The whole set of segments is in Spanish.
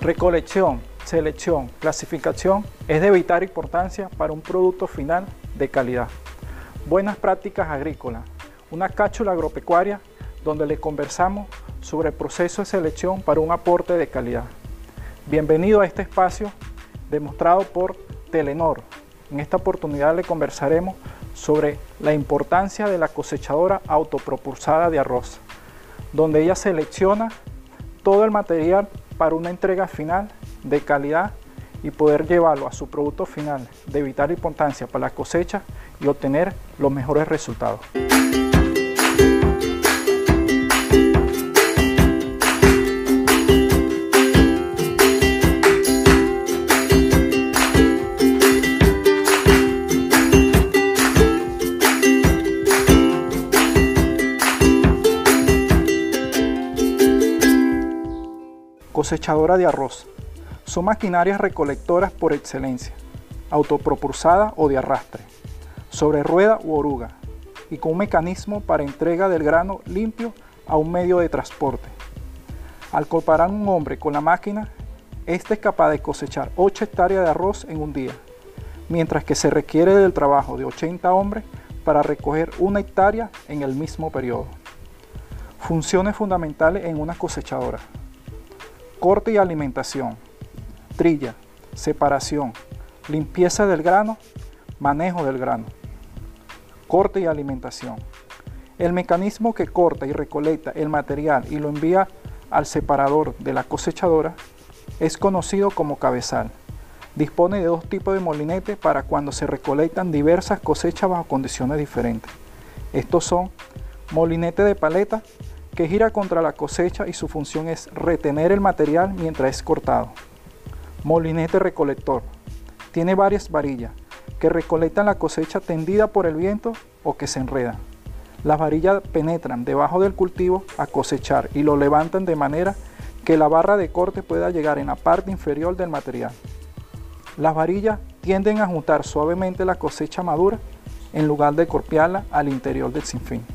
Recolección, selección, clasificación es de vital importancia para un producto final de calidad. Buenas prácticas agrícolas, una cápsula agropecuaria donde le conversamos sobre el proceso de selección para un aporte de calidad. Bienvenido a este espacio demostrado por Telenor. En esta oportunidad le conversaremos sobre la importancia de la cosechadora autopropulsada de arroz, donde ella selecciona todo el material para una entrega final de calidad y poder llevarlo a su producto final de vital importancia para la cosecha y obtener los mejores resultados. Cosechadora de arroz. Son maquinarias recolectoras por excelencia, autopropulsada o de arrastre, sobre rueda u oruga, y con un mecanismo para entrega del grano limpio a un medio de transporte. Al comparar un hombre con la máquina, este es capaz de cosechar 8 hectáreas de arroz en un día, mientras que se requiere del trabajo de 80 hombres para recoger 1 hectárea en el mismo periodo. Funciones fundamentales en una cosechadora: corte y alimentación, trilla, separación, limpieza del grano, manejo del grano. Corte y alimentación. El mecanismo que corta y recolecta el material y lo envía al separador de la cosechadora es conocido como cabezal. Dispone de 2 tipos de molinete para cuando se recolectan diversas cosechas bajo condiciones diferentes. Estos son molinete de paleta, que gira contra la cosecha y su función es retener el material mientras es cortado. Molinete recolector. Tiene varias varillas que recolectan la cosecha tendida por el viento o que se enredan. Las varillas penetran debajo del cultivo a cosechar y lo levantan de manera que la barra de corte pueda llegar en la parte inferior del material. Las varillas tienden a juntar suavemente la cosecha madura en lugar de golpearla al interior del sinfín.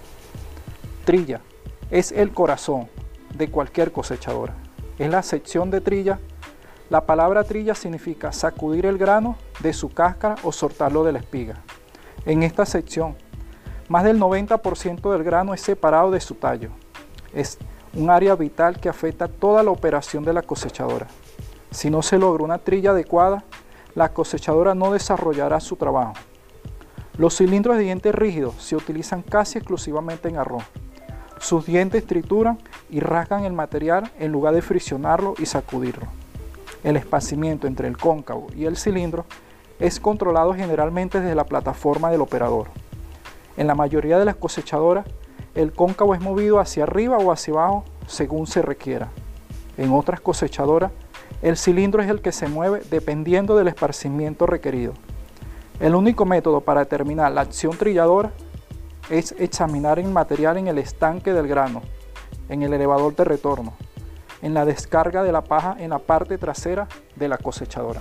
Trilla. Es el corazón de cualquier cosechadora. Es la sección de trilla. La palabra trilla significa sacudir el grano de su cáscara o soltarlo de la espiga. En esta sección, más del 90% del grano es separado de su tallo. Es un área vital que afecta toda la operación de la cosechadora. Si no se logra una trilla adecuada, la cosechadora no desarrollará su trabajo. Los cilindros de dientes rígidos se utilizan casi exclusivamente en arroz. Sus dientes trituran y rasgan el material en lugar de friccionarlo y sacudirlo. El esparcimiento entre el cóncavo y el cilindro es controlado generalmente desde la plataforma del operador. En la mayoría de las cosechadoras, el cóncavo es movido hacia arriba o hacia abajo según se requiera. En otras cosechadoras, el cilindro es el que se mueve dependiendo del esparcimiento requerido. El único método para determinar la acción trilladora es examinar el material en el estanque del grano, en el elevador de retorno, en la descarga de la paja en la parte trasera de la cosechadora.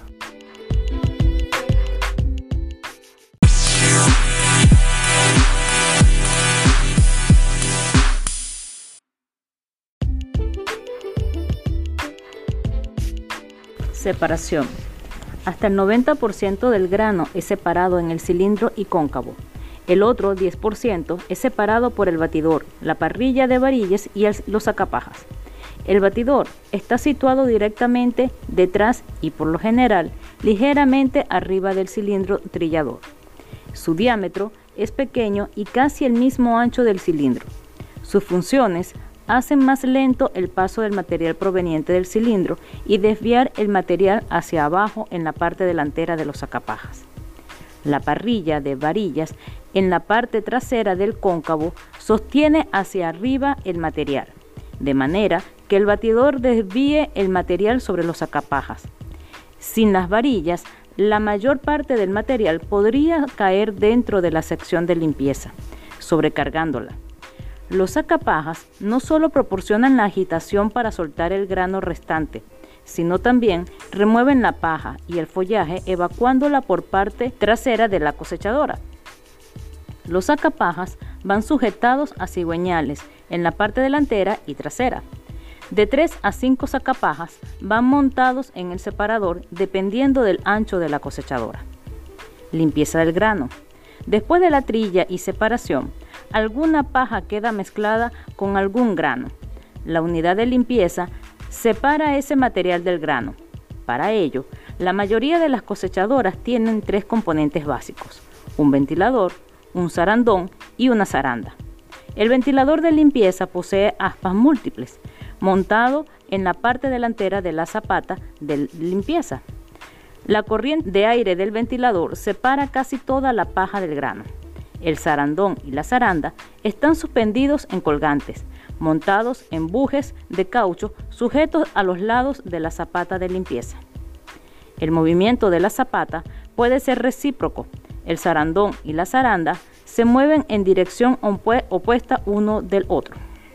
Separación. Hasta el 90% del grano es separado en el cilindro y cóncavo. El otro 10% es separado por el batidor, la parrilla de varillas y los sacapajas. El batidor está situado directamente detrás y por lo general ligeramente arriba del cilindro trillador. Su diámetro es pequeño y casi el mismo ancho del cilindro. Sus funciones hacen más lento el paso del material proveniente del cilindro y desviar el material hacia abajo en la parte delantera de los sacapajas. La parrilla de varillas en la parte trasera del cóncavo sostiene hacia arriba el material, de manera que el batidor desvíe el material sobre los sacapajas. Sin las varillas, la mayor parte del material podría caer dentro de la sección de limpieza, sobrecargándola. Los sacapajas no solo proporcionan la agitación para soltar el grano restante, sino también remueven la paja y el follaje evacuándola por parte trasera de la cosechadora. Los sacapajas van sujetados a cigüeñales en la parte delantera y trasera. De 3 a 5 sacapajas van montados en el separador dependiendo del ancho de la cosechadora. Limpieza del grano. Después de la trilla y separación, alguna paja queda mezclada con algún grano. La unidad de limpieza separa ese material del grano. Para ello, la mayoría de las cosechadoras tienen 3 componentes básicos: un ventilador, un zarandón y una zaranda. El ventilador de limpieza posee aspas múltiples, montado en la parte delantera de la zapata de limpieza. La corriente de aire del ventilador separa casi toda la paja del grano. El zarandón y la zaranda están suspendidos en colgantes, montados en bujes de caucho sujetos a los lados de la zapata de limpieza. El movimiento de la zapata puede ser recíproco. El zarandón y la zaranda se mueven en dirección opuesta uno del otro.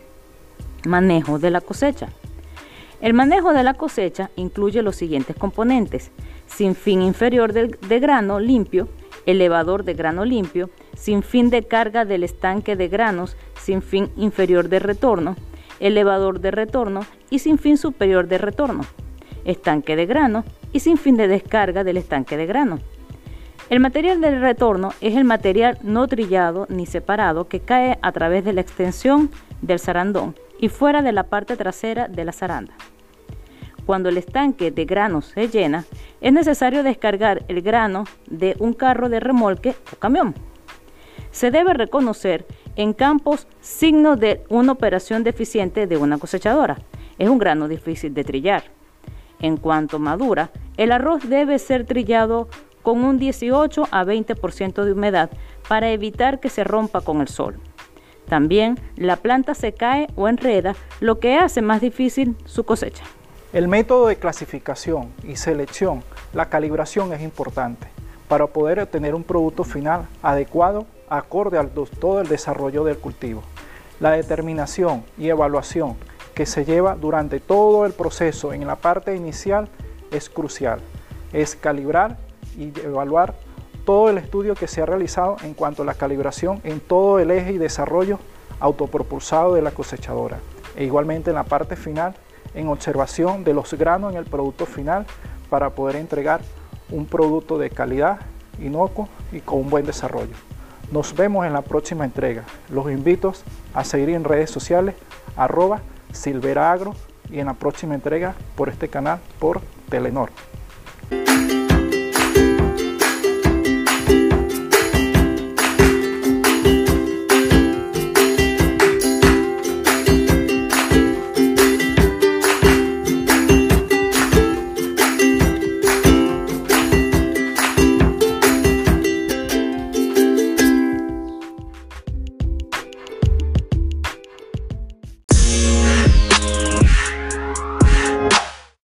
Manejo de la cosecha. El manejo de la cosecha incluye los siguientes componentes: sinfín inferior de grano limpio, elevador de grano limpio, sinfín de carga del estanque de granos, sinfín inferior de retorno, elevador de retorno y sinfín superior de retorno, estanque de grano y sinfín de descarga del estanque de grano. El material del retorno es el material no trillado ni separado que cae a través de la extensión del zarandón y fuera de la parte trasera de la zaranda. Cuando el estanque de granos se llena, es necesario descargar el grano de un carro de remolque o camión. Se debe reconocer en campos signos de una operación deficiente de una cosechadora. Es un grano difícil de trillar. En cuanto madura, el arroz debe ser trillado con un 18 a 20% de humedad para evitar que se rompa con el sol. También la planta se cae o enreda, lo que hace más difícil su cosecha. El método de clasificación y selección, la calibración es importante para poder obtener un producto final adecuado acorde a todo el desarrollo del cultivo. La determinación y evaluación que se lleva durante todo el proceso en la parte inicial es crucial. Es calibrar y evaluar todo el estudio que se ha realizado en cuanto a la calibración en todo el eje y desarrollo autopropulsado de la cosechadora. E igualmente en la parte final, en observación de los granos en el producto final para poder entregar un producto de calidad, inocuo y con un buen desarrollo. Nos vemos en la próxima entrega. Los invito a seguir en redes sociales @silveraagro y en la próxima entrega por este canal por Telenor.